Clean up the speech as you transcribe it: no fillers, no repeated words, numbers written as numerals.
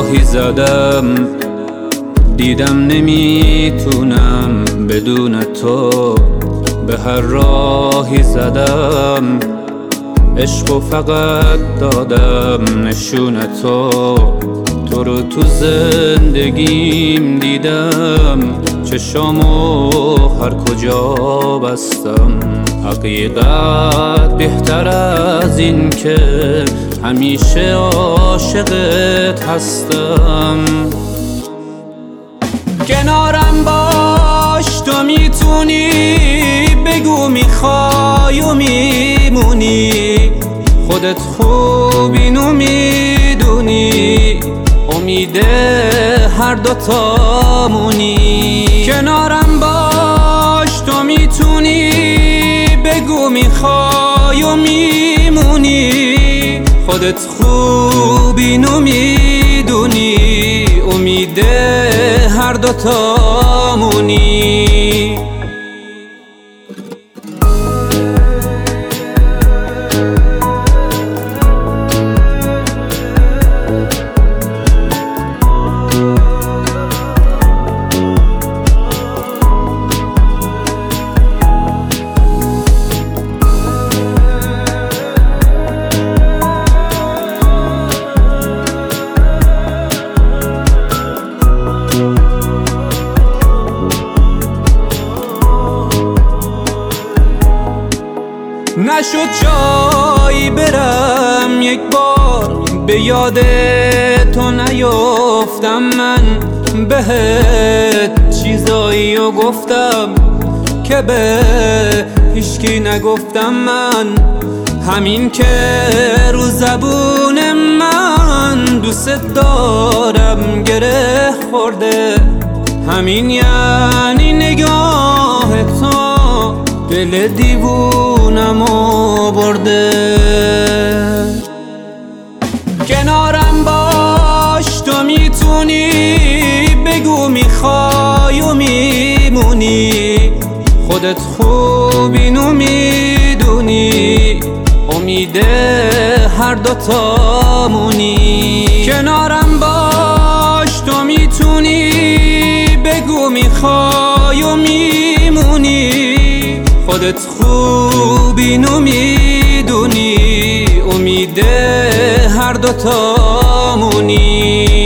راهی زدم، دیدم نمیتونم بدون تو. به هر راهی زدم، عشق و فقط دادم نشون تو. تو رو تو زندگیم دیدم، چشامو هر کجا بستم. حقیقت بهتر از این که همیشه عاشقت هستم. کنارم باش، تو میتونی، بگو میخوای و میمونی. خودت خوب اینو میدونی، امید هر دوتامونی. کنارم باش، تو میتونی، بگو میخوای و میمونی. خودت خوب اینو میدونی، امید هر دوتامونی. نشد جایی برم یک بار، به یاد تو نیفتم. من بهت چیزایی رو گفتم که به هیچکی نگفتم. من همین که رو زبون من دوست دارم گره خورده. همین یعنی نگاه تو دل دیوونمو برده. کنارم باش، تو میتونی، بگو میخوای و میمونی. خودت خوب اینو میدونی، امید هر دوتامونی. کنارم باش، تو میتونی، بگو میخوای و میمونی. خودت خوب اینو میدونی، امید هر دوتامونی.